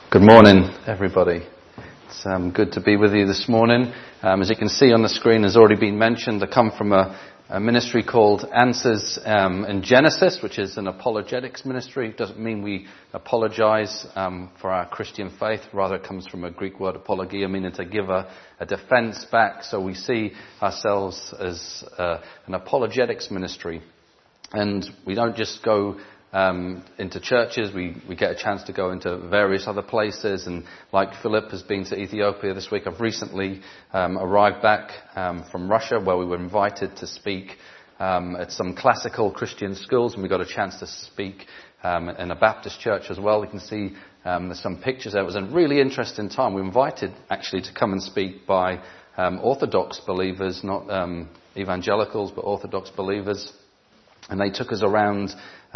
Good morning, everybody. It's good to be with you this morning. As you can see on the screen, has already been mentioned, I come from a ministry called Answers in Genesis, which is an apologetics ministry. It doesn't mean we apologize for our Christian faith. Rather, it comes from a Greek word, apologia, meaning to give a defense back. So we see ourselves as an apologetics ministry. And we don't just go into churches, we get a chance to go into various other places, and like Philip has been to Ethiopia this week, I've recently arrived back from Russia, where we were invited to speak at some classical Christian schools, and we got a chance to speak in a Baptist church as well. You can see there's some pictures there. It was a really interesting time. We were invited actually to come and speak by Orthodox believers, not evangelicals, but Orthodox believers. And they took us around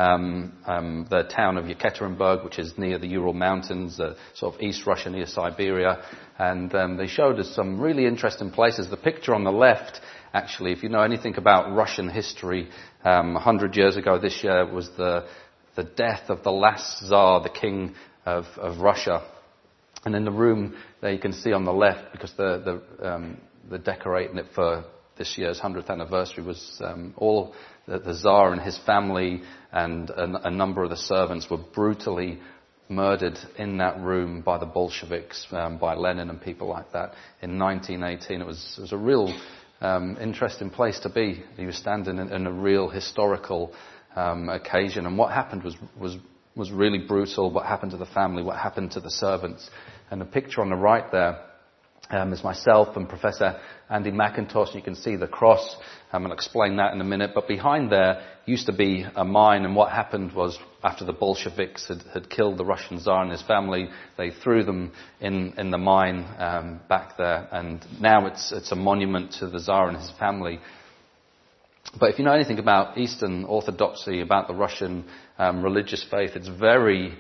the town of Yekaterinburg, which is near the Ural Mountains, sort of East Russia, near Siberia. And they showed us some really interesting places. The picture on the left, actually, if you know anything about Russian history, 100 years ago this year was the death of the last Tsar, the king of Russia. And in the room there you can see on the left, because the decorating it for this year's 100th anniversary was all the Tsar and his family and a number of the servants were brutally murdered in that room by the Bolsheviks, by Lenin and people like that in 1918. It was a real interesting place to be. You were standing in a real historical occasion, and what happened was really brutal. What happened to the family, what happened to the servants. And the picture on the right there is myself and Professor Andy McIntosh. You can see the cross. I'll explain that in a minute. But behind there used to be a mine, and what happened was, after the Bolsheviks had killed the Russian Tsar and his family, they threw them in the mine back there, and now it's a monument to the Tsar and his family. But if you know anything about Eastern Orthodoxy, about the Russian religious faith, it's very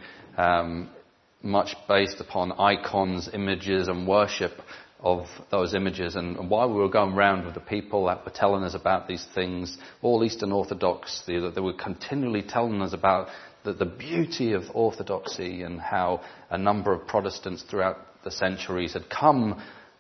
much based upon icons, images and worship of those images. And while we were going around with the people that were telling us about these things, all Eastern Orthodox, they were continually telling us about the beauty of Orthodoxy, and how a number of Protestants throughout the centuries had come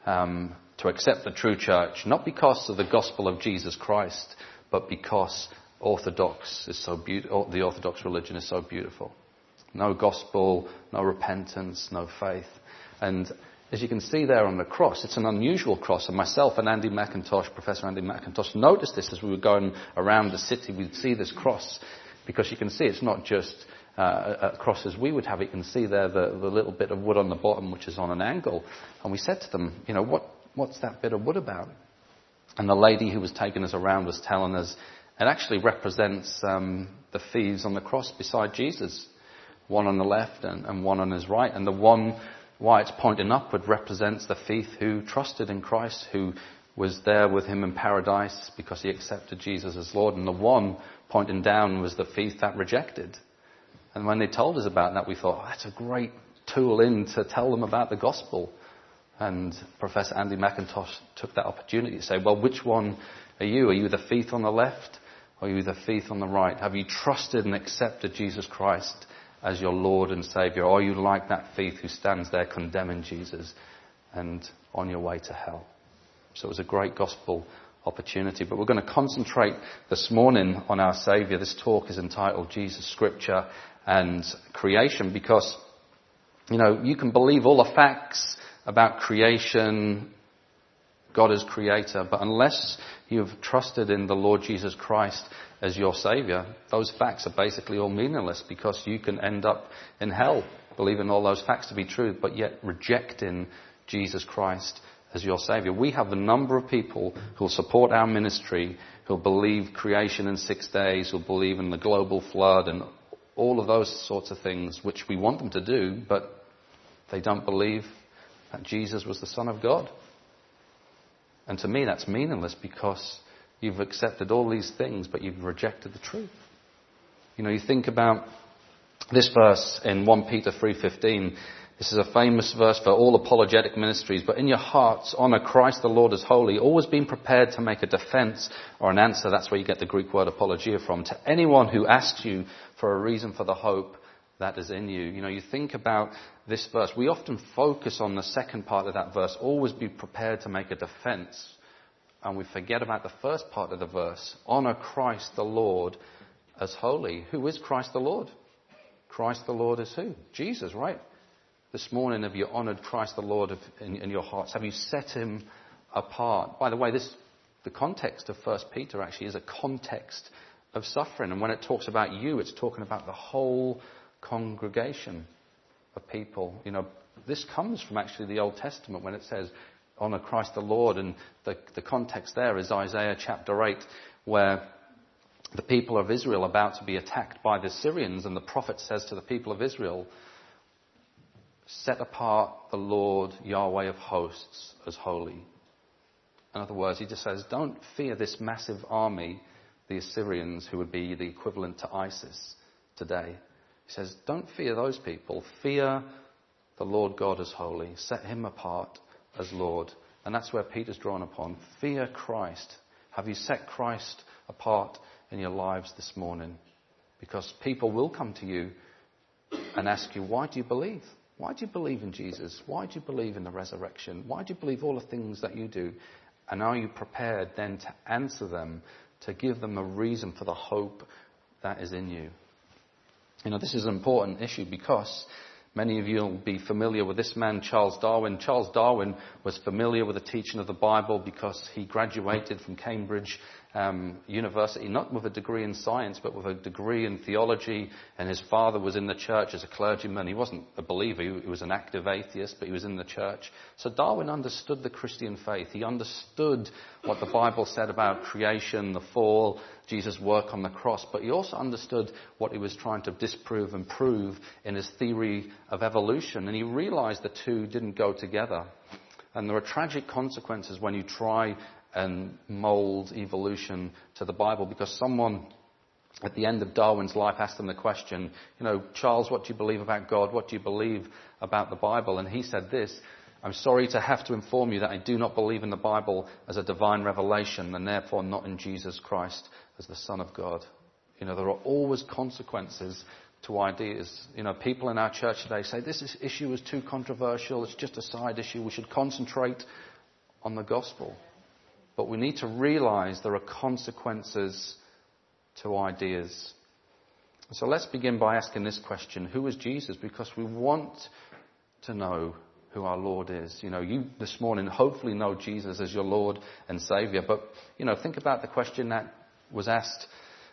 to accept the true church, not because of the gospel of Jesus Christ, but because Orthodox is so beautiful. The Orthodox religion is so beautiful. No gospel, no repentance, no faith. And as you can see there on the cross, it's an unusual cross. And myself and Andy McIntosh, Professor Andy McIntosh, noticed this as we were going around the city. We'd see this cross, because you can see it's not just a cross as we would have it. You can see there the little bit of wood on the bottom, which is on an angle. And we said to them, what's that bit of wood about? And the lady who was taking us around was telling us it actually represents the thieves on the cross beside Jesus. One on the left and one on his right. And the one, why it's pointing upward, represents the thief who trusted in Christ, who was there with him in paradise because he accepted Jesus as Lord. And the one pointing down was the thief that rejected. And when they told us about that, we thought, that's a great tool to tell them about the gospel. And Professor Andy McIntosh took that opportunity to say, well, which one are you? Are you the thief on the left, or are you the thief on the right? Have you trusted and accepted Jesus Christ as your Lord and Saviour? Or are you like that thief who stands there condemning Jesus and on your way to hell? So it was a great gospel opportunity. But we're going to concentrate this morning on our Saviour. This talk is entitled Jesus, Scripture and Creation, because, you can believe all the facts about creation, God as creator, but unless you've trusted in the Lord Jesus Christ as your Saviour, those facts are basically all meaningless, because you can end up in hell believing all those facts to be true, but yet rejecting Jesus Christ as your Saviour. We have a number of people who'll support our ministry, who'll believe creation in 6 days, who'll believe in the global flood and all of those sorts of things, which we want them to do, but they don't believe that Jesus was the Son of God. And to me, that's meaningless, because you've accepted all these things, but you've rejected the truth. You think about this verse in 1 Peter 3:15. This is a famous verse for all apologetic ministries. But in your hearts, honour Christ the Lord as holy, always being prepared to make a defence or an answer. That's where you get the Greek word apologia from. To anyone who asks you for a reason for the hope that is in you. You know, you think about this verse. We often focus on the second part of that verse, always be prepared to make a defense. And we forget about the first part of the verse. Honor Christ the Lord as holy. Who is Christ the Lord? Christ the Lord is who? Jesus, right? This morning, have you honored Christ the Lord in your hearts? Have you set him apart? By the way, the context of 1 Peter actually is a context of suffering. And when it talks about you, it's talking about the whole congregation of people. You know, this comes from actually the Old Testament when it says, honor Christ the Lord. And the context there is Isaiah chapter 8, where the people of Israel are about to be attacked by the Syrians. And the prophet says to the people of Israel, set apart the Lord Yahweh of hosts as holy. In other words, he just says, don't fear this massive army, the Assyrians, who would be the equivalent to ISIS today. He says, don't fear those people. Fear the Lord God as holy. Set him apart as Lord. And that's where Peter's drawn upon. Fear Christ. Have you set Christ apart in your lives this morning? Because people will come to you and ask you, why do you believe? Why do you believe in Jesus? Why do you believe in the resurrection? Why do you believe all the things that you do? And are you prepared then to answer them, to give them a reason for the hope that is in you? You know, this is an important issue because many of you will be familiar with this man, Charles Darwin. Charles Darwin was familiar with the teaching of the Bible because he graduated from Cambridge University, not with a degree in science, but with a degree in theology. And his father was in the church as a clergyman. He wasn't a believer. He was an active atheist, but he was in the church. So Darwin understood the Christian faith. He understood what the Bible said about creation, the fall, Jesus' work on the cross. But he also understood what he was trying to disprove and prove in his theory of evolution. And he realized the two didn't go together. And there are tragic consequences when you try and mold evolution to the Bible, because someone at the end of Darwin's life asked him the question, you know, Charles, what do you believe about God? What do you believe about the Bible? And he said this, I'm sorry to have to inform you that I do not believe in the Bible as a divine revelation, and therefore not in Jesus Christ as the Son of God. You know, there are always consequences to ideas. You know, people in our church today say this issue is too controversial, it's just a side issue, we should concentrate on the gospel. But we need to realize there are consequences to ideas. So let's begin by asking this question, who is Jesus? Because we want to know who our Lord is. You know, you this morning hopefully know Jesus as your Lord and Saviour. But, you know, think about the question that was asked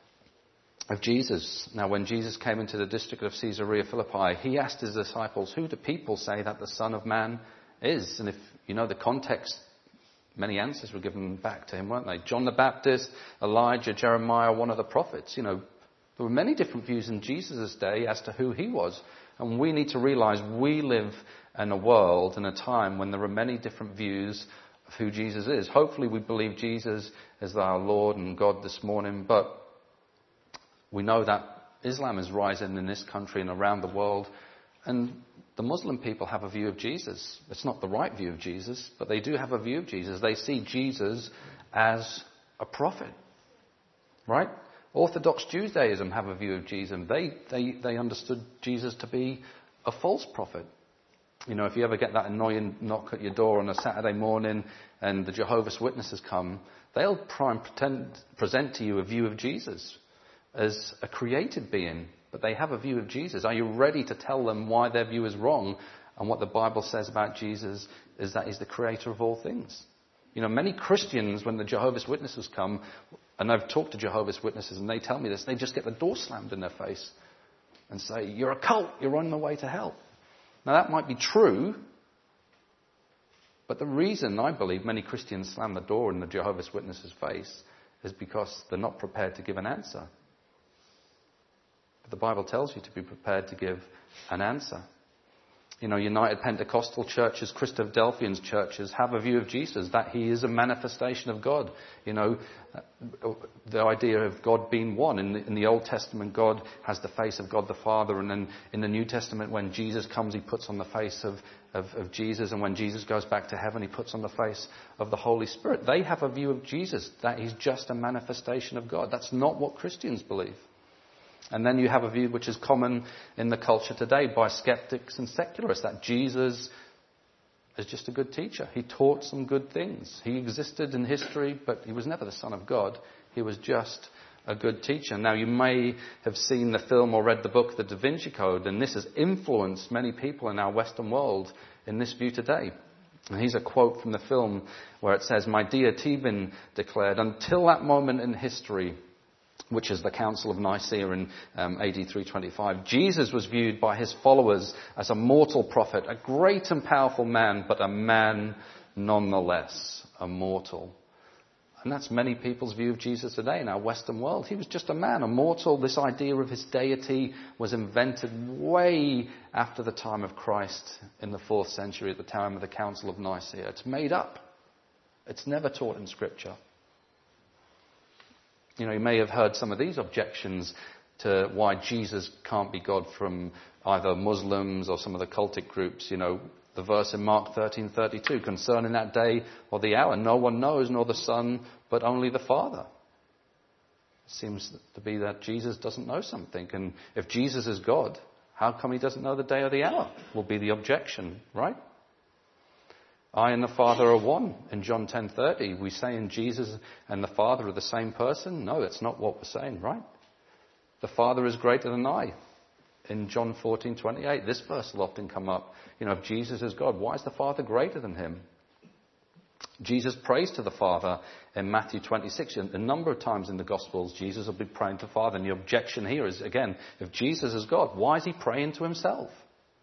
of Jesus. Now, when Jesus came into the district of Caesarea Philippi, he asked his disciples, who do people say that the Son of Man is? And if you know the context, many answers were given back to him, weren't they? John the Baptist, Elijah, Jeremiah, one of the prophets. You know, there were many different views in Jesus' day as to who he was. And we need to realize we live in a world, in a time when there are many different views of who Jesus is. Hopefully we believe Jesus is our Lord and God this morning, but we know that Islam is rising in this country and around the world. And the Muslim people have a view of Jesus. It's not the right view of Jesus, but they do have a view of Jesus. They see Jesus as a prophet, right? Orthodox Judaism have a view of Jesus. They understood Jesus to be a false prophet. You know, if you ever get that annoying knock at your door on a Saturday morning and the Jehovah's Witnesses come, they'll try and present to you a view of Jesus as a created being. But they have a view of Jesus. Are you ready to tell them why their view is wrong? And what the Bible says about Jesus is that he's the creator of all things. You know, many Christians, when the Jehovah's Witnesses come, and I've talked to Jehovah's Witnesses and they tell me this, they just get the door slammed in their face and say, you're a cult, you're on the way to hell. Now that might be true, but the reason I believe many Christians slam the door in the Jehovah's Witnesses' face is because they're not prepared to give an answer. But the Bible tells you to be prepared to give an answer. You know, United Pentecostal churches, Christadelphian churches have a view of Jesus, that he is a manifestation of God. You know, the idea of God being one. In the Old Testament, God has the face of God the Father. And then in the New Testament, when Jesus comes, he puts on the face of Jesus. And when Jesus goes back to heaven, he puts on the face of the Holy Spirit. They have a view of Jesus, that he's just a manifestation of God. That's not what Christians believe. And then you have a view which is common in the culture today by skeptics and secularists, that Jesus is just a good teacher. He taught some good things. He existed in history, but he was never the Son of God. He was just a good teacher. Now, you may have seen the film or read the book, The Da Vinci Code, and this has influenced many people in our Western world in this view today. And here's a quote from the film where it says, "My dear Tevin declared, until that moment in history, which is the Council of Nicaea in AD 325, Jesus was viewed by his followers as a mortal prophet, a great and powerful man, but a man nonetheless, a mortal." And that's many people's view of Jesus today in our Western world. He was just a man, a mortal. This idea of his deity was invented way after the time of Christ in the 4th century, at the time of the Council of Nicaea. It's made up. It's never taught in Scripture. You know, you may have heard some of these objections to why Jesus can't be God from either Muslims or some of the cultic groups. You know, the verse in Mark 13:32, concerning that day or the hour, no one knows, nor the Son, but only the Father. It seems to be that Jesus doesn't know something. And if Jesus is God, how come he doesn't know the day or the hour? Will be the objection, right? I and the Father are one. In John 10:30, we say in Jesus and the Father are the same person. No, that's not what we're saying, right? The Father is greater than I. In John 14:28, this verse will often come up. You know, if Jesus is God, why is the Father greater than him? Jesus prays to the Father in Matthew 26. A number of times in the Gospels, Jesus will be praying to the Father. And the objection here is, again, if Jesus is God, why is he praying to himself?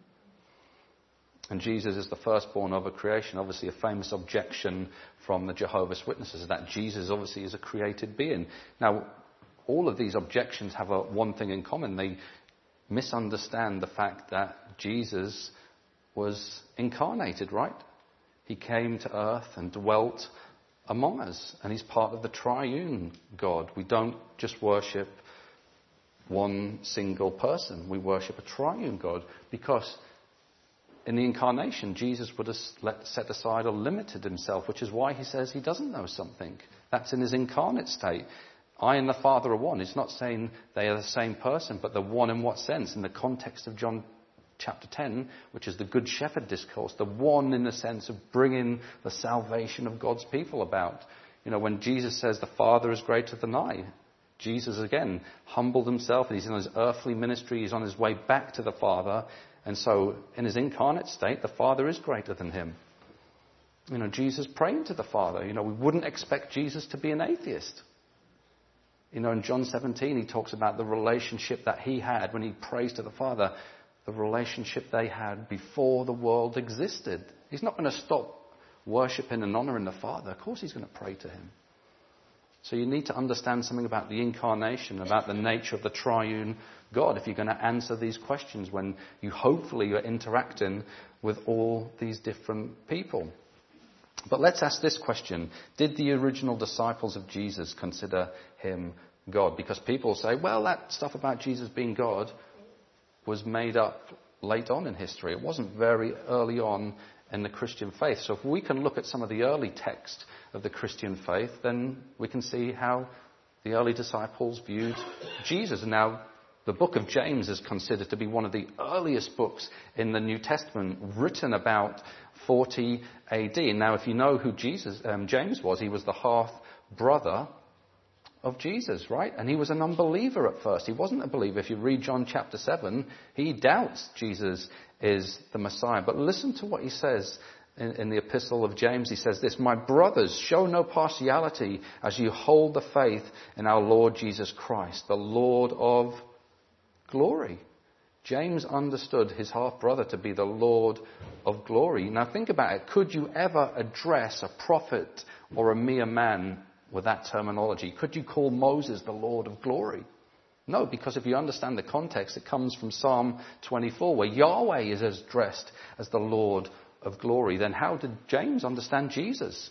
And Jesus is the firstborn over creation. Obviously, a famous objection from the Jehovah's Witnesses that Jesus obviously is a created being. Now, all of these objections have one thing in common. They misunderstand the fact that Jesus was incarnated, right? He came to earth and dwelt among us, and he's part of the triune God. We don't just worship one single person. We worship a triune God because in the incarnation, Jesus would have set aside or limited himself, which is why he says he doesn't know something. That's in his incarnate state. I and the Father are one. It's not saying they are the same person, but they're one in what sense? In the context of John chapter 10, which is the Good Shepherd discourse, the one in the sense of bringing the salvation of God's people about. You know, when Jesus says the Father is greater than I, Jesus again humbled himself, and he's in his earthly ministry, he's on his way back to the Father, and so in his incarnate state, the Father is greater than him. You know, Jesus praying to the Father. You know, we wouldn't expect Jesus to be an atheist. You know, in John 17, he talks about the relationship that he had when he prays to the Father, the relationship they had before the world existed. He's not going to stop worshipping and honouring the Father. Of course he's going to pray to him. So you need to understand something about the incarnation, about the nature of the triune God, if you're going to answer these questions when you hopefully are interacting with all these different people. But let's ask this question. Did the original disciples of Jesus consider him God? Because people say, well, that stuff about Jesus being God was made up late on in history. It wasn't very early on in the Christian faith. So if we can look at some of the early text of the Christian faith, then we can see how the early disciples viewed Jesus. Now, the book of James is considered to be one of the earliest books in the New Testament, written about 40 AD. Now, if you know who James was, he was the half-brother of Jesus, right? And he was an unbeliever at first. He wasn't a believer. If you read John chapter 7, he doubts Jesus is the Messiah. But listen to what he says in the epistle of James. He says this, my brothers, show no partiality as you hold the faith in our Lord Jesus Christ, the Lord of glory. James understood his half-brother to be the Lord of glory. Now think about it. Could you ever address a prophet or a mere man with that terminology? Could you call Moses the Lord of glory? No, because if you understand the context, it comes from Psalm 24, where Yahweh is addressed as the Lord of glory. Then how did James understand Jesus?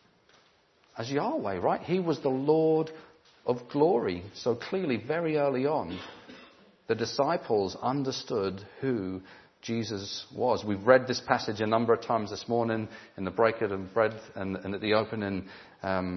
As Yahweh, right? He was the Lord of glory. So clearly, very early on, the disciples understood who Jesus was. We've read this passage a number of times this morning in the break of bread and at the opening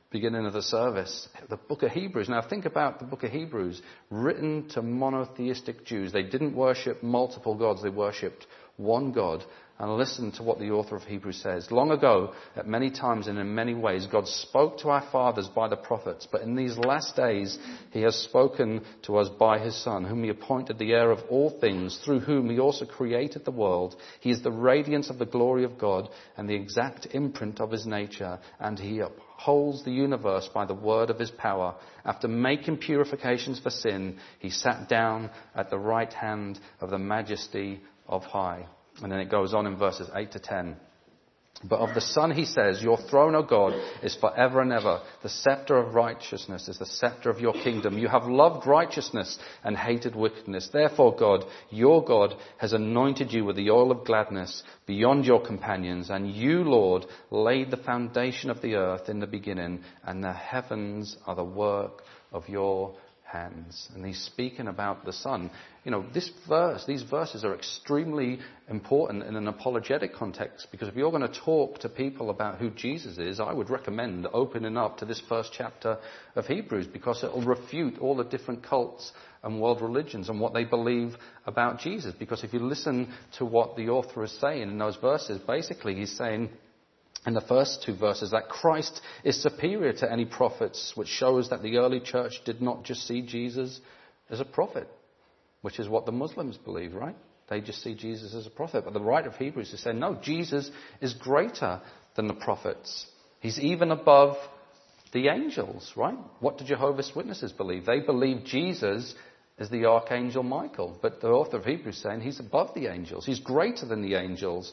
beginning of the service, the book of Hebrews. Now think about the book of Hebrews, written to monotheistic Jews. They didn't worship multiple gods, they worshipped one God. And listen to what the author of Hebrews says. Long ago, at many times and in many ways, God spoke to our fathers by the prophets. But in these last days, he has spoken to us by his Son, whom he appointed the heir of all things, through whom he also created the world. He is the radiance of the glory of God and the exact imprint of his nature. And he upholds the universe by the word of his power. After making purifications for sin, he sat down at the right hand of the majesty of high. And then it goes on in verses 8 to 10. But of the Son he says, your throne, O God, is forever and ever. The scepter of righteousness is the scepter of your kingdom. You have loved righteousness and hated wickedness. Therefore, God, your God, has anointed you with the oil of gladness beyond your companions. And you, Lord, laid the foundation of the earth in the beginning, and the heavens are the work of your hands. And he's speaking about the Son. You know, these verses are extremely important in an apologetic context, because if you're going to talk to people about who Jesus is, I would recommend opening up to this first chapter of Hebrews, because it will refute all the different cults and world religions and what they believe about Jesus. Because if you listen to what the author is saying in those verses, basically he's saying, in the first two verses, that Christ is superior to any prophets, which shows that the early church did not just see Jesus as a prophet, which is what the Muslims believe, right? They just see Jesus as a prophet. But the writer of Hebrews is saying, no, Jesus is greater than the prophets. He's even above the angels, right? What do Jehovah's Witnesses believe? They believe Jesus is the archangel Michael. But the author of Hebrews is saying he's above the angels. He's greater than the angels.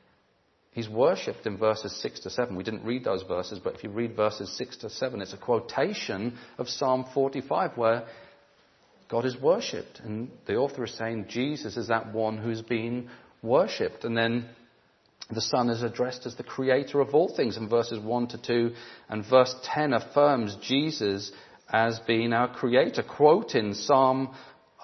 He's worshipped in verses 6 to 7. We didn't read those verses, but if you read verses 6 to 7, it's a quotation of Psalm 45 where God is worshipped. And the author is saying Jesus is that one who's been worshipped. And then the Son is addressed as the creator of all things in verses 1 to 2. And verse 10 affirms Jesus as being our creator, quoting Psalm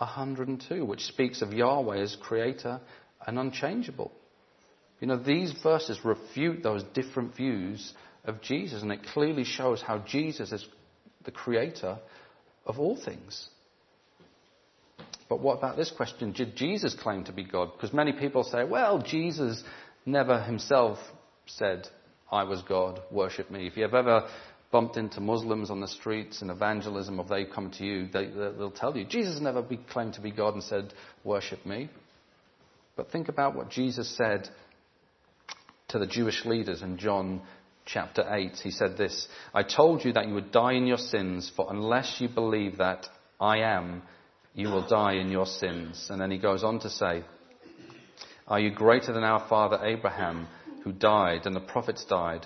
102, which speaks of Yahweh as creator and unchangeable. You know, these verses refute those different views of Jesus, and it clearly shows how Jesus is the creator of all things. But what about this question? Did Jesus claim to be God? Because many people say, well, Jesus never himself said, I was God, worship me. If you have ever bumped into Muslims on the streets in evangelism, or they come to you, they'll tell you, Jesus never claimed to be God and said, worship me. But think about what Jesus said to the Jewish leaders in John chapter 8. He said this, I told you that you would die in your sins, for unless you believe that I am, you will die in your sins. And then he goes on to say, are you greater than our father Abraham, who died and the prophets died?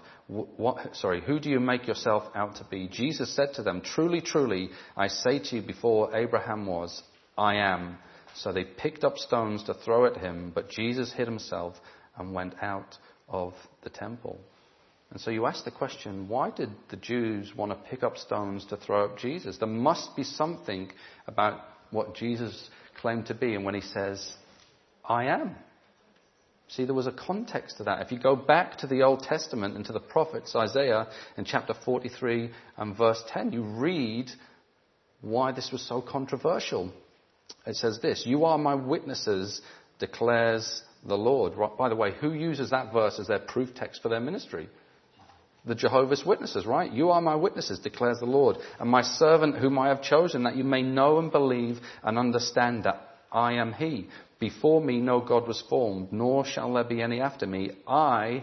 Who do you make yourself out to be? Jesus said to them, truly, truly, I say to you, before Abraham was, I am. So they picked up stones to throw at him, but Jesus hid himself and went out of the temple. And so you ask the question, why did the Jews want to pick up stones to throw at Jesus? There must be something about what Jesus claimed to be, and when he says, I am. See, there was a context to that. If you go back to the Old Testament and to the prophets, Isaiah in chapter 43 and verse 10, you read why this was so controversial. It says this, you are my witnesses, declares the Lord. By the way, who uses that verse as their proof text for their ministry? The Jehovah's Witnesses, right? You are my witnesses, declares the Lord, and my servant whom I have chosen, that you may know and believe and understand that I am he. Before me no God was formed, nor shall there be any after me. I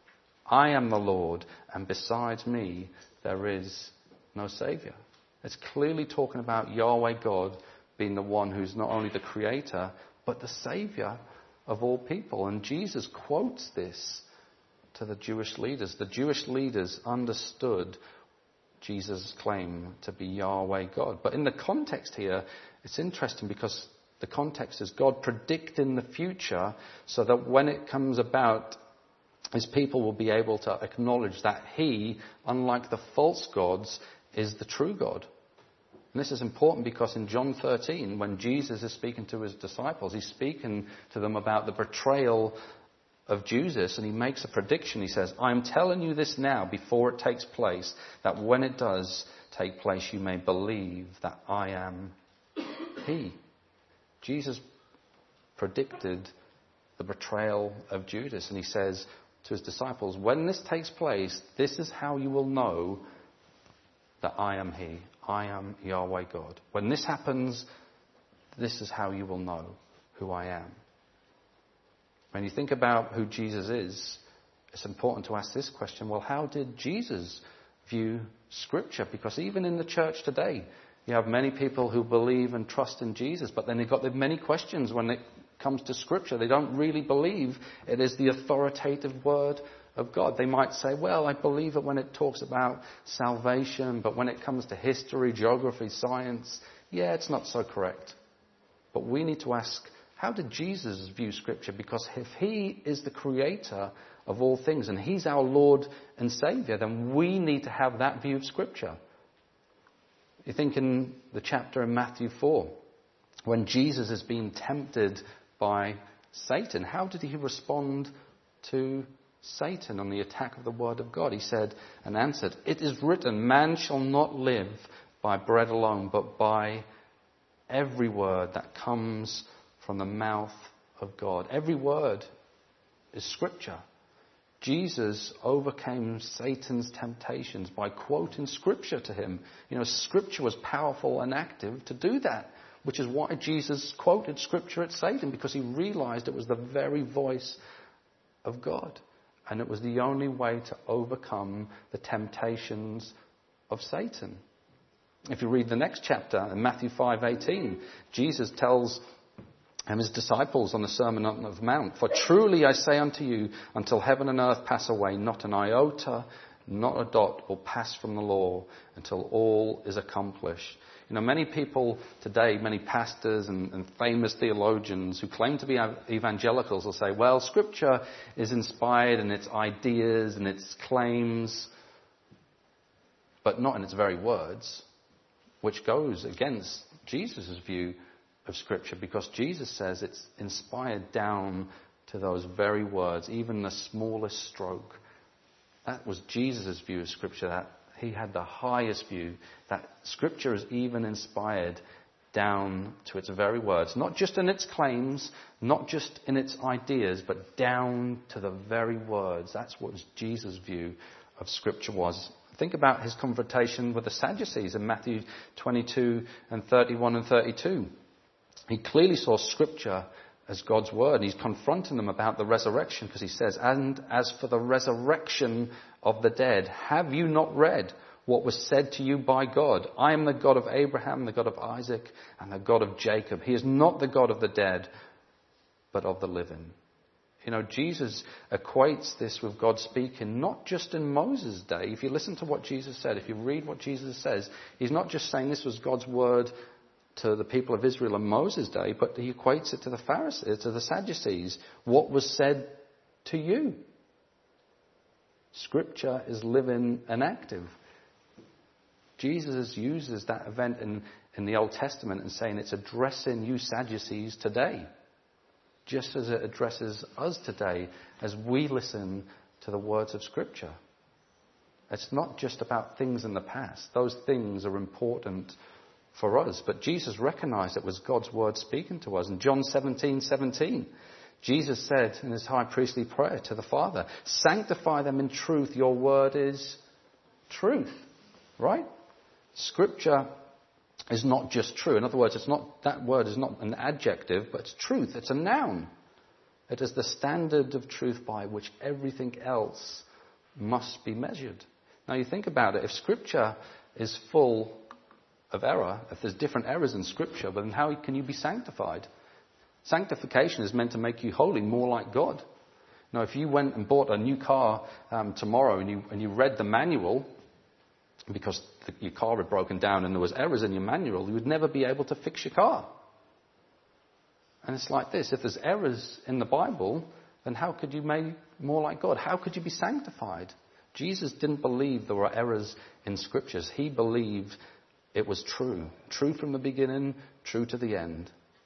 am the Lord, and besides me there is no Saviour. It's clearly talking about Yahweh God being the one who's not only the creator, but the Saviour of all people. And Jesus quotes this to the Jewish leaders. The Jewish leaders understood Jesus' claim to be Yahweh God. But in the context here, it's interesting because the context is God predicting the future so that when it comes about, his people will be able to acknowledge that he, unlike the false gods, is the true God. And this is important because in John 13, when Jesus is speaking to his disciples, he's speaking to them about the betrayal of Jesus, and he makes a prediction. He says, "I am telling you this now before it takes place, that when it does take place, you may believe that I am he." Jesus predicted the betrayal of Judas, and he says to his disciples, when this takes place, this is how you will know that I am he. I am Yahweh God. When this happens, this is how you will know who I am. When you think about who Jesus is, it's important to ask this question, well, how did Jesus view Scripture? Because even in the church today, you have many people who believe and trust in Jesus, but then they've got many questions when it comes to Scripture. They don't really believe it is the authoritative Word of God. They might say, well, I believe it when it talks about salvation, but when it comes to history, geography, science, yeah, it's not so correct. But we need to ask, how did Jesus view Scripture? Because if he is the creator of all things and he's our Lord and Saviour, then we need to have that view of Scripture. You think in the chapter in Matthew 4, when Jesus is being tempted by Satan, how did he respond to Satan on the attack of the Word of God? He said and answered, "It is written, man shall not live by bread alone, but by every word that comes from the mouth of God." Every word is Scripture. Jesus overcame Satan's temptations by quoting Scripture to him. You know, Scripture was powerful and active to do that, which is why Jesus quoted Scripture at Satan, because he realized it was the very voice of God. And it was the only way to overcome the temptations of Satan. If you read the next chapter, in Matthew 5:18, Jesus tells his disciples on the Sermon on the Mount, "For truly I say unto you, until heaven and earth pass away, not an iota, not a dot will pass from the law until all is accomplished." You know, many people today, many pastors and famous theologians who claim to be evangelicals will say, well, Scripture is inspired in its ideas and its claims, but not in its very words, which goes against Jesus' view of Scripture, because Jesus says it's inspired down to those very words, even the smallest stroke. That was Jesus' view of Scripture, that he had the highest view, that Scripture is even inspired down to its very words, not just in its claims, not just in its ideas, but down to the very words. That's what Jesus' view of Scripture was. Think about his confrontation with the Sadducees in Matthew 22 and 31 and 32. He clearly saw Scripture as God's word. He's confronting them about the resurrection, because he says, "And as for the resurrection of the dead, have you not read what was said to you by God? I am the God of Abraham, the God of Isaac, and the God of Jacob. He is not the God of the dead, but of the living." You know, Jesus equates this with God speaking not just in Moses' day. If you listen to what Jesus said, if you read what Jesus says, he's not just saying this was God's word to the people of Israel in Moses' day, but he equates it to the Pharisees, to the Sadducees. What was said to you? Scripture is living and active. Jesus uses that event in the Old Testament and saying it's addressing you Sadducees today, just as it addresses us today as we listen to the words of Scripture. It's not just about things in the past. Those things are important for us, but Jesus recognized it was God's word speaking to us. In John 17:17, Jesus said in his high priestly prayer to the Father, "Sanctify them in truth, your word is truth." Right? Scripture is not just true. In other words, it's not, that word is not an adjective, but it's truth. It's a noun. It is the standard of truth by which everything else must be measured. Now you think about it. If Scripture is full of error, if there's different errors in Scripture, then how can you be sanctified? Sanctification is meant to make you holy, more like God. Now, if you went and bought a new car tomorrow and you read the manual, because your car had broken down and there was errors in your manual, you would never be able to fix your car. And it's like this. If there's errors in the Bible, then how could you make more like God? How could you be sanctified? Jesus didn't believe there were errors in Scriptures. He believed it was true. True from the beginning, true to the end.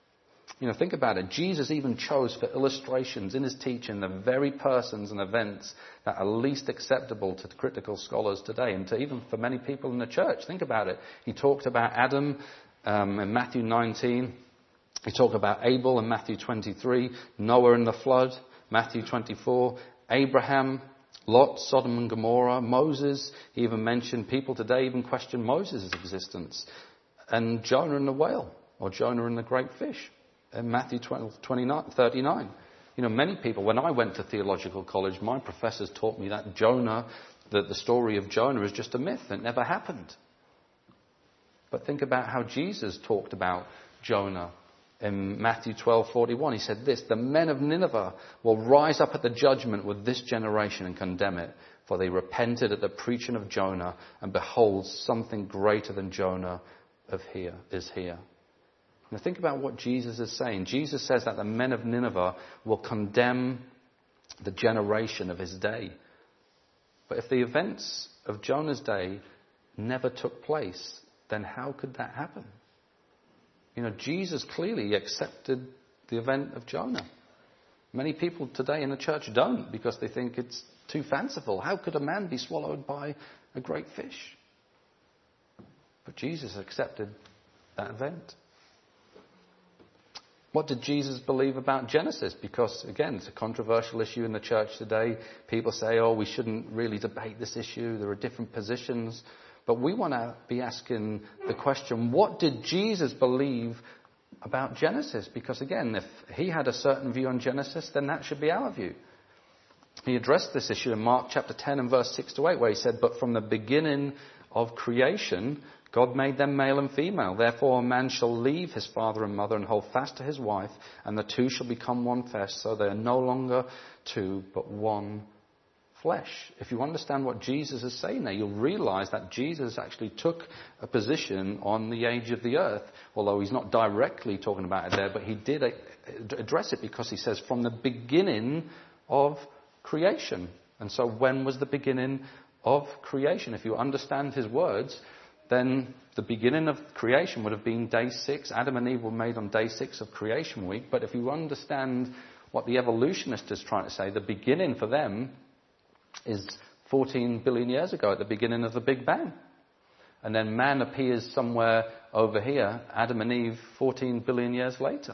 Think about it. Jesus even chose for illustrations in his teaching the very persons and events that are least acceptable to critical scholars today, and to even for many people in the church. Think about it. He talked about Adam in Matthew 19. He talked about Abel in Matthew 23, Noah in the flood, Matthew 24, Abraham, Lot, Sodom and Gomorrah, Moses. He even mentioned people today even question Moses' existence. And Jonah and the whale, or Jonah and the great fish. In Matthew 39. Many people, when I went to theological college, my professors taught me that Jonah, that the story of Jonah is just a myth. It never happened. But think about how Jesus talked about Jonah in Matthew 12:41. He said this, "The men of Nineveh will rise up at the judgment with this generation and condemn it, for they repented at the preaching of Jonah, and behold, something greater than Jonah is here." Now think about what Jesus is saying. Jesus says that the men of Nineveh will condemn the generation of his day. But if the events of Jonah's day never took place, then how could that happen? Jesus clearly accepted the event of Jonah. Many people today in the church don't, because they think it's too fanciful. How could a man be swallowed by a great fish? But Jesus accepted that event. What did Jesus believe about Genesis? Because, again, it's a controversial issue in the church today. People say, we shouldn't really debate this issue. There are different positions. But we want to be asking the question, what did Jesus believe about Genesis? Because, again, if he had a certain view on Genesis, then that should be our view. He addressed this issue in Mark chapter 10 and verse 6 to 8, where he said, "But from the beginning of creation, God made them male and female. Therefore a man shall leave his father and mother and hold fast to his wife, and the two shall become one flesh, so they are no longer two, but one flesh." If you understand what Jesus is saying there, you'll realize that Jesus actually took a position on the age of the earth, although he's not directly talking about it there, but he did address it, because he says from the beginning of creation. And so when was the beginning of creation? If you understand his words, then the beginning of creation would have been day 6. Adam and Eve were made on day 6 of creation week. But if you understand what the evolutionist is trying to say, the beginning for them is 14 billion years ago, at the beginning of the Big Bang. And then man appears somewhere over here, Adam and Eve, 14 billion years later.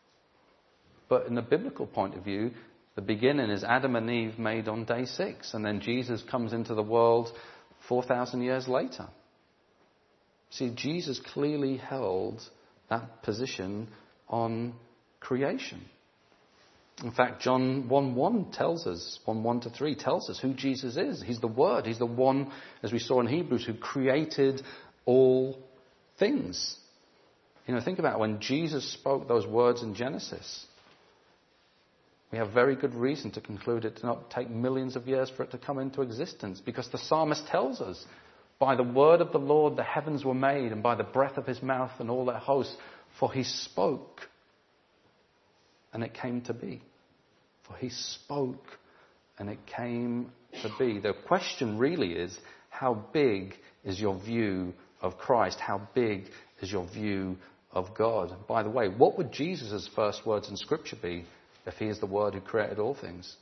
But in the biblical point of view, the beginning is Adam and Eve made on day 6. And then Jesus comes into the world 4,000 years later. See, Jesus clearly held that position on creation. In fact, John 1:1 tells us, 1:1-3 tells us who Jesus is. He's the Word. He's the one, as we saw in Hebrews, who created all things. Think about it. When Jesus spoke those words in Genesis, we have very good reason to conclude it did not take millions of years for it to come into existence, because the psalmist tells us, "By the word of the Lord the heavens were made, and by the breath of his mouth and all their hosts. For he spoke, and it came to be." For he spoke, and it came to be. The question really is, how big is your view of Christ? How big is your view of God? By the way, what would Jesus' first words in Scripture be if he is the Word who created all things?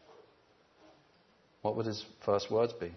What would his first words be?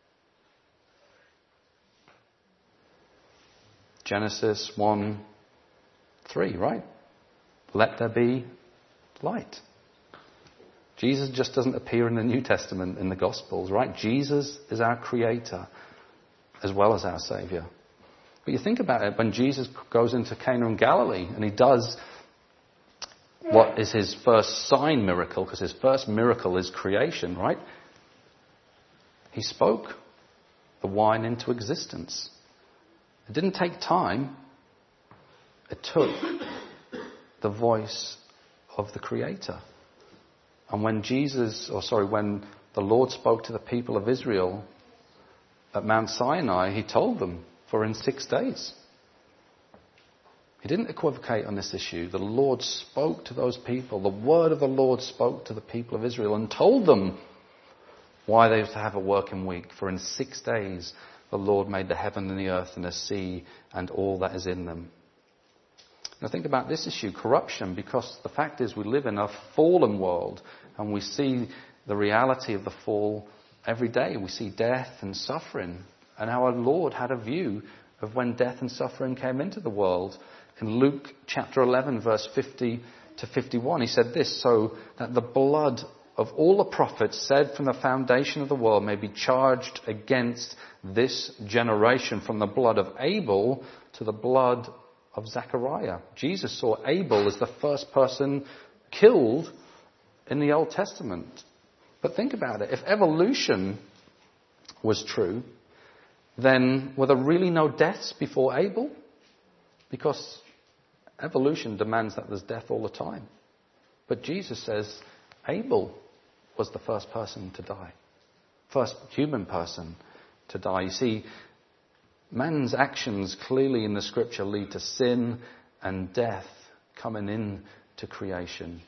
Genesis 1:3, right? Let there be light. Jesus just doesn't appear in the New Testament in the Gospels, right? Jesus is our Creator as well as our Saviour. But you think about it, when Jesus goes into Cana in Galilee and he does what is his first sign miracle, because his first miracle is creation, right? He spoke the wine into existence. It didn't take time. It took the voice of the Creator. And when when the Lord spoke to the people of Israel at Mount Sinai, he told them, for in 6 days. He didn't equivocate on this issue. The Lord spoke to those people. The word of the Lord spoke to the people of Israel and told them why they were to have a working week. For in 6 days the Lord made the heaven and the earth and the sea and all that is in them. Now think about this issue, corruption, because the fact is we live in a fallen world and we see the reality of the fall every day. We see death and suffering. And our Lord had a view of when death and suffering came into the world. In Luke chapter 11, verse 50 to 51, he said this, so that the blood of all the prophets said from the foundation of the world may be charged against this generation, from the blood of Abel to the blood of Zechariah. Jesus saw Abel as the first person killed in the Old Testament. But think about it. If evolution was true, then were there really no deaths before Abel? Because evolution demands that there's death all the time. But Jesus says Abel was the first person to die. First human person to die. You see, man's actions clearly in the scripture lead to sin and death coming into creation.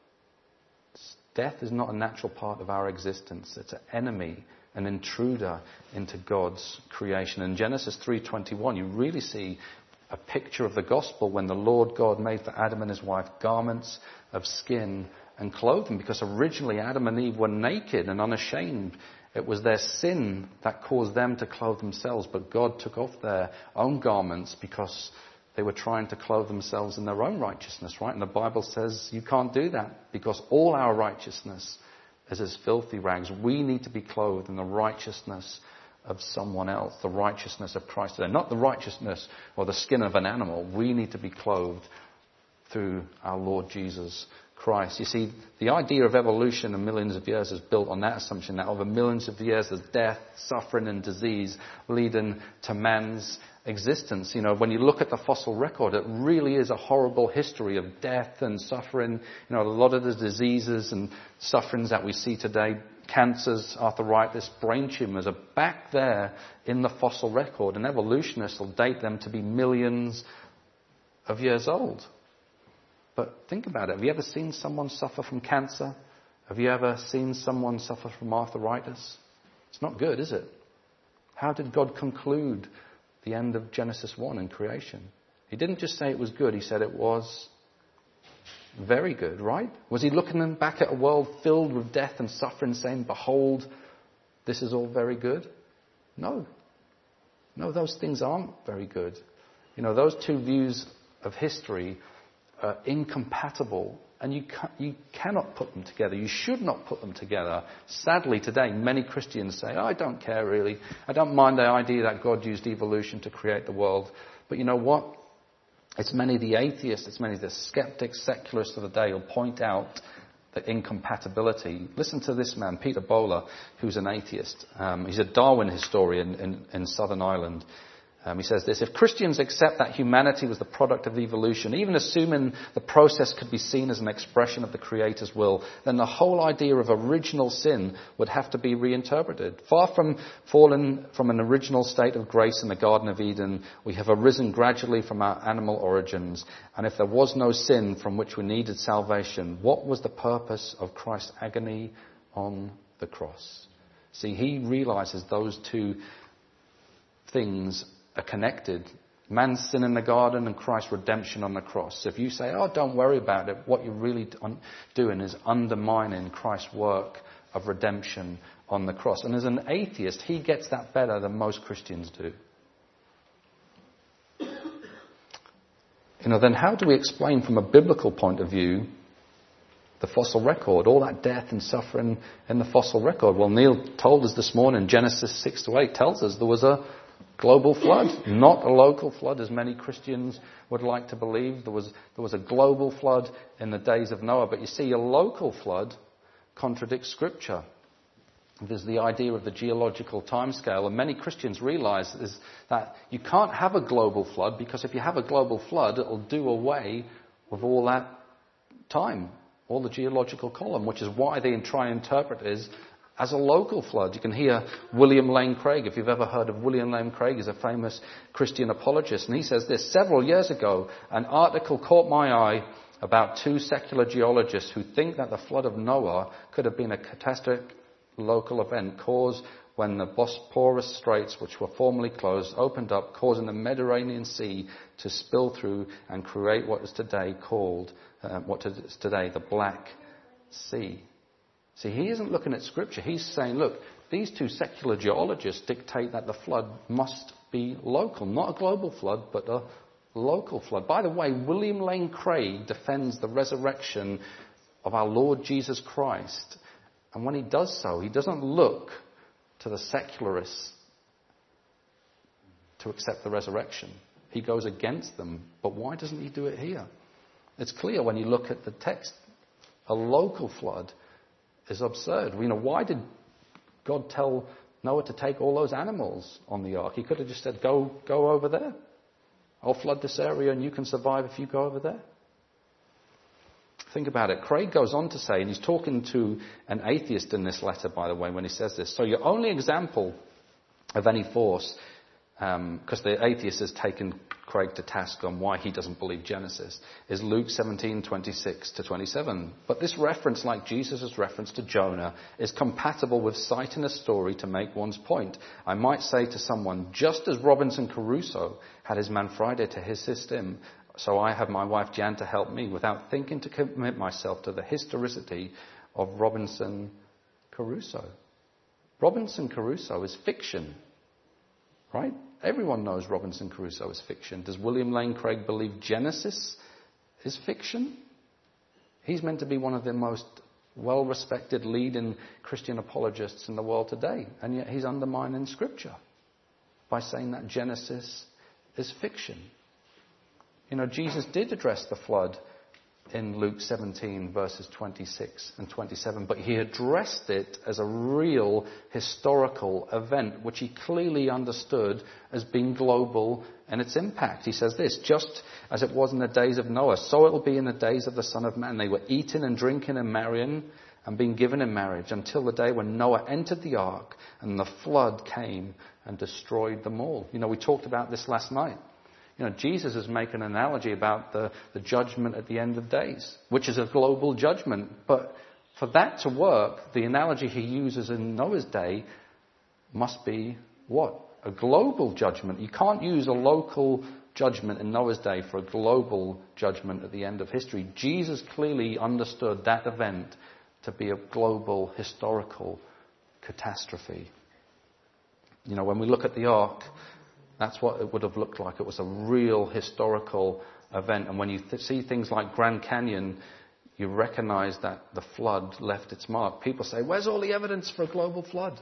Death is not a natural part of our existence. It's an enemy, an intruder into God's creation. In Genesis 3:21, you really see a picture of the gospel when the Lord God made for Adam and his wife garments of skin and clothed them, because originally Adam and Eve were naked and unashamed. It was their sin that caused them to clothe themselves, but God took off their own garments because they were trying to clothe themselves in their own righteousness, right? And the Bible says you can't do that because all our righteousness is as filthy rags. We need to be clothed in the righteousness of someone else, the righteousness of Christ. Not the righteousness or the skin of an animal. We need to be clothed through our Lord Jesus Christ. You see, the idea of evolution in millions of years is built on that assumption that over millions of years there's death, suffering and disease leading to man's existence. You know, when you look at the fossil record, it really is a horrible history of death and suffering. You know, a lot of the diseases and sufferings that we see today, cancers, arthritis, brain tumours, are back there in the fossil record, and evolutionists will date them to be millions of years old. But think about it. Have you ever seen someone suffer from cancer? Have you ever seen someone suffer from arthritis? It's not good, is it? How did God conclude the end of Genesis 1 in creation? He didn't just say it was good. He said it was very good, right? Was he looking back at a world filled with death and suffering saying, behold, this is all very good? No. No, those things aren't very good. You know, those two views of history are incompatible, and you cannot put them together. You should not put them together. Sadly, today, many Christians say, I don't care really. I don't mind the idea that God used evolution to create the world. But you know what? It's many of the atheists, it's many of the skeptics, secularists of the day will point out the incompatibility. Listen to this man, Peter Bowler, who's an atheist. He's a Darwin historian in Southern Ireland. He says this: if Christians accept that humanity was the product of evolution, even assuming the process could be seen as an expression of the Creator's will, then the whole idea of original sin would have to be reinterpreted. Far from fallen from an original state of grace in the Garden of Eden, we have arisen gradually from our animal origins. And if there was no sin from which we needed salvation, what was the purpose of Christ's agony on the cross? See, he realizes those two things are connected. Man's sin in the garden and Christ's redemption on the cross. So if you say, oh, don't worry about it, what you're really doing is undermining Christ's work of redemption on the cross. And as an atheist, he gets that better than most Christians do. You know, then how do we explain from a biblical point of view the fossil record, all that death and suffering in the fossil record? Well, Neil told us this morning, Genesis 6-8 tells us there was a global flood, not a local flood as many Christians would like to believe. There was a global flood in the days of Noah. But you see, a local flood contradicts Scripture. There's the idea of the geological timescale, and many Christians realize is that you can't have a global flood, because if you have a global flood, it'll do away with all that time, all the geological column, which is why they try and interpret it as a local flood. You can hear William Lane Craig, if you've ever heard of William Lane Craig, he's a famous Christian apologist, and he says this: several years ago, an article caught my eye about two secular geologists who think that the flood of Noah could have been a catastrophic local event caused when the Bosporus Straits, which were formerly closed, opened up, causing the Mediterranean Sea to spill through and create what is today called, the Black Sea. See, he isn't looking at Scripture. He's saying, look, these two secular geologists dictate that the flood must be local. Not a global flood, but a local flood. By the way, William Lane Craig defends the resurrection of our Lord Jesus Christ. And when he does so, he doesn't look to the secularists to accept the resurrection. He goes against them. But why doesn't he do it here? It's clear when you look at the text. A local flood is absurd. Why did God tell Noah to take all those animals on the ark? He could have just said, go over there. I'll flood this area and you can survive if you go over there. Think about it. Craig goes on to say, and he's talking to an atheist in this letter, by the way, when he says this. So your only example of any force, because the atheist has taken Craig to task on why he doesn't believe Genesis, is Luke 17:26-27. But this reference, like Jesus' reference to Jonah, is compatible with citing a story to make one's point. I might say to someone, just as Robinson Crusoe had his man Friday to assist him, so I have my wife Jan to help me, without thinking to commit myself to the historicity of Robinson Crusoe. Robinson Crusoe is fiction, right? Everyone knows Robinson Crusoe is fiction. Does William Lane Craig believe Genesis is fiction? He's meant to be one of the most well-respected leading Christian apologists in the world today, and yet he's undermining Scripture by saying that Genesis is fiction. Jesus did address the flood in Luke 17 verses 26 and 27, but he addressed it as a real historical event, which he clearly understood as being global in its impact. He says this, just as it was in the days of Noah, so it will be in the days of the Son of Man. They were eating and drinking and marrying and being given in marriage until the day when Noah entered the ark and the flood came and destroyed them all. We talked about this last night. Jesus is making an analogy about the judgment at the end of days, which is a global judgment. But for that to work, the analogy he uses in Noah's day must be what? A global judgment. You can't use a local judgment in Noah's day for a global judgment at the end of history. Jesus clearly understood that event to be a global historical catastrophe. When we look at the ark, that's what it would have looked like. It was a real historical event. And when you see things like Grand Canyon, you recognize that the flood left its mark. People say, where's all the evidence for a global flood?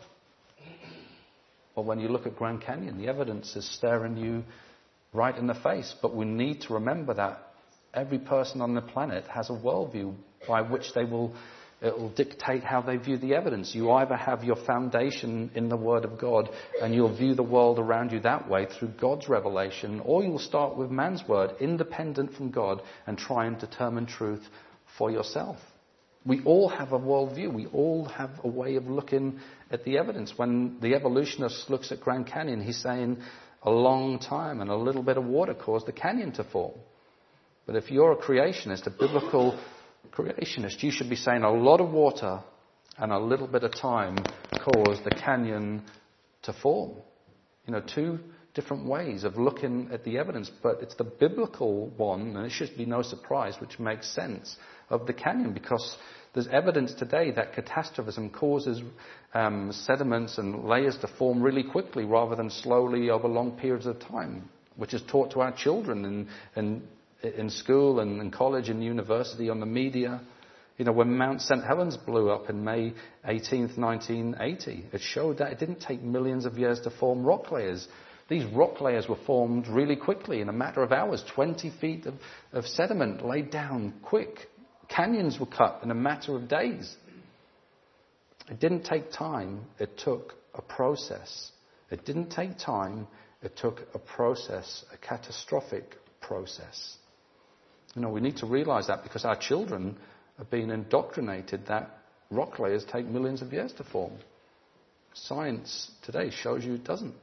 Well, when you look at Grand Canyon, the evidence is staring you right in the face. But we need to remember that every person on the planet has a worldview by which it will dictate how they view the evidence. You either have your foundation in the Word of God and you'll view the world around you that way through God's revelation, or you'll start with man's word, independent from God, and try and determine truth for yourself. We all have a worldview. We all have a way of looking at the evidence. When the evolutionist looks at Grand Canyon, he's saying a long time and a little bit of water caused the canyon to form. But if you're a creationist, a biblical creationist, you should be saying a lot of water and a little bit of time caused the canyon to form. Two different ways of looking at the evidence, but it's the biblical one, and it should be no surprise, which makes sense, of the canyon, because there's evidence today that catastrophism causes sediments and layers to form really quickly rather than slowly over long periods of time, which is taught to our children in school and in college and university, on the media. When Mount St. Helens blew up in May 18th, 1980, it showed that it didn't take millions of years to form rock layers. These rock layers were formed really quickly in a matter of hours. 20 feet of sediment laid down quick. Canyons were cut in a matter of days. It didn't take time. It took a process. It didn't take time. It took a process, a catastrophic process. We need to realize that, because our children are being indoctrinated that rock layers take millions of years to form. Science today shows you it doesn't.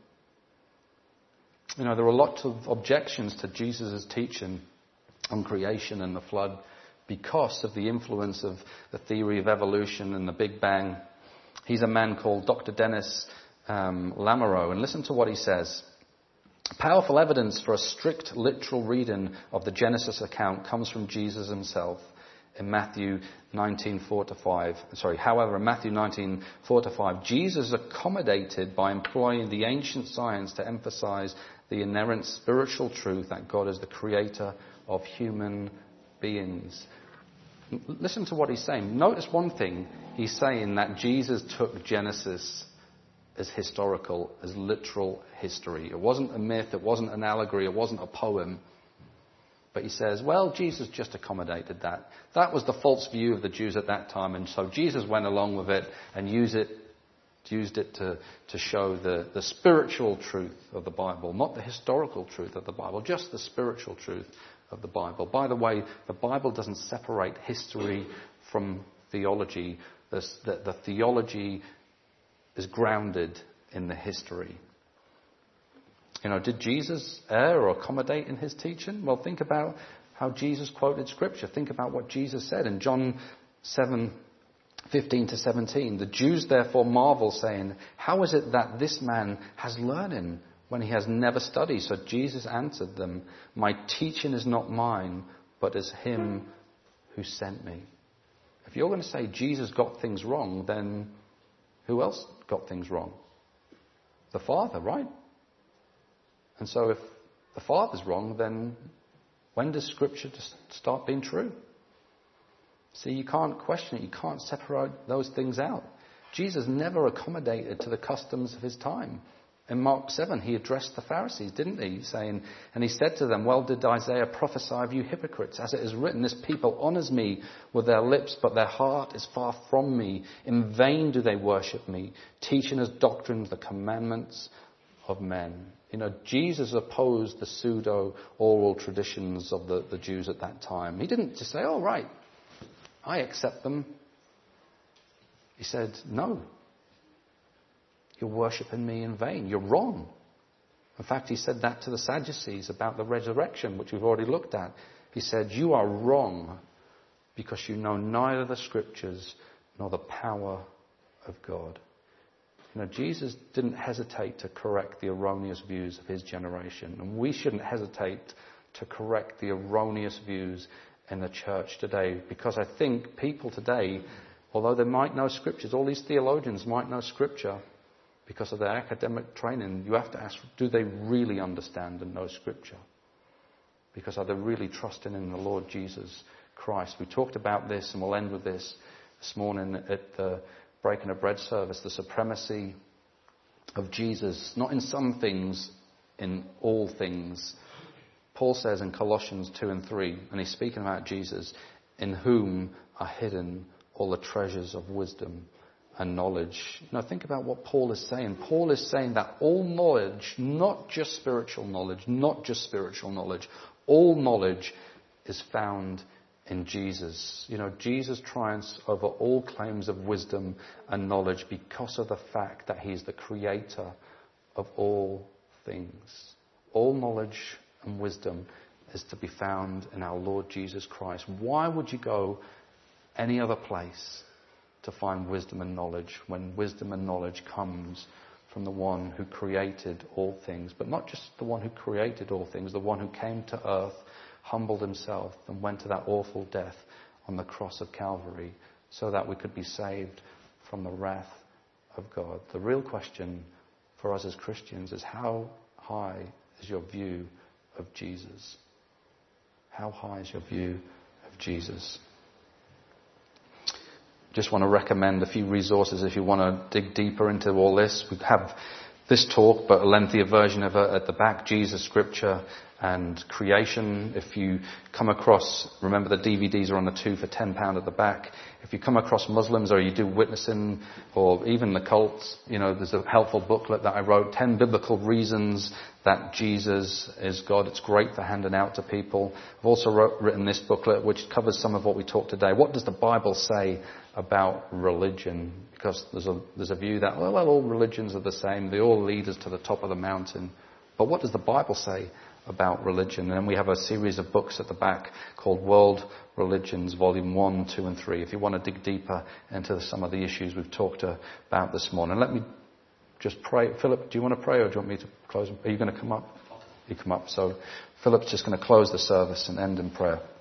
There are lots of objections to Jesus' teaching on creation and the flood because of the influence of the theory of evolution and the Big Bang. He's a man called Dr. Dennis Lamoureux, and listen to what he says. Powerful evidence for a strict literal reading of the Genesis account comes from Jesus himself in Matthew 19:4-5. However, in Matthew 19:4-5, Jesus accommodated by employing the ancient science to emphasize the inherent spiritual truth that God is the creator of human beings. Listen to what he's saying. Notice one thing. He's saying that Jesus took Genesis as historical, as literal history. It wasn't a myth, it wasn't an allegory, it wasn't a poem. But he says, well, Jesus just accommodated that. That was the false view of the Jews at that time, and so Jesus went along with it and used it to show the spiritual truth of the Bible, not the historical truth of the Bible, just the spiritual truth of the Bible. By the way, the Bible doesn't separate history from theology. The theology is grounded in the history. Did Jesus err or accommodate in his teaching? Well, think about how Jesus quoted Scripture. Think about what Jesus said in John 7:15-17. The Jews therefore marvel, saying, "How is it that this man has learning when he has never studied?" So Jesus answered them, "My teaching is not mine, but is him who sent me." If you're going to say Jesus got things wrong, then who else got things wrong? The Father, right? And so if the Father's wrong, then when does Scripture just start being true? See, you can't question it. You can't separate those things out. Jesus never accommodated to the customs of his time. In Mark 7, he addressed the Pharisees, didn't he? Saying, and he said to them, "Well did Isaiah prophesy of you hypocrites, as it is written, this people honours me with their lips, but their heart is far from me. In vain do they worship me, teaching as doctrines the commandments of men." Jesus opposed the pseudo-oral traditions of the Jews at that time. He didn't just say, "Oh, right, I accept them." He said, "No, you're worshipping me in vain. You're wrong." In fact, he said that to the Sadducees about the resurrection, which we've already looked at. He said, "You are wrong because you know neither the Scriptures nor the power of God." Jesus didn't hesitate to correct the erroneous views of his generation. And we shouldn't hesitate to correct the erroneous views in the church today. Because I think people today, although they might know Scriptures, all these theologians might know Scripture because of their academic training, you have to ask, do they really understand and know Scripture? Because are they really trusting in the Lord Jesus Christ? We talked about this, and we'll end with this morning at the breaking of bread service, the supremacy of Jesus, not in some things, in all things. Paul says in Colossians 2:3, and he's speaking about Jesus, "in whom are hidden all the treasures of wisdom and knowledge." Think about what Paul is saying. Paul is saying that all knowledge, not just spiritual knowledge, all knowledge is found in Jesus. Jesus triumphs over all claims of wisdom and knowledge because of the fact that he's the creator of all things. All knowledge and wisdom is to be found in our Lord Jesus Christ. Why would you go any other place to find wisdom and knowledge when wisdom and knowledge comes from the one who created all things? But not just the one who created all things, the one who came to earth, humbled himself and went to that awful death on the cross of Calvary so that we could be saved from the wrath of God. The real question for us as Christians is, how high is your view of Jesus? How high is your view of Jesus? Just want to recommend a few resources if you want to dig deeper into all this. We have this talk, but a lengthier version of it at the back, Jesus, Scripture and Creation. If you come across, remember the DVDs are on the 2 for £10 at the back. If you come across Muslims or you do witnessing or even the cults, there's a helpful booklet that I wrote, 10 biblical reasons that Jesus is God. It's great for handing out to people. I've also written this booklet which covers some of what we talked today. What does the Bible say about religion? Because there's a view that, well, all religions are the same. They all lead us to the top of the mountain. But what does the Bible say about religion? And then we have a series of books at the back called World Religions, Volume 1, 2 and 3, if you want to dig deeper into some of the issues we've talked about this morning. Let me just pray. Philip, do you want to pray or do you want me to close? Are you going to come up? You come up. So Philip's just going to close the service and end in prayer.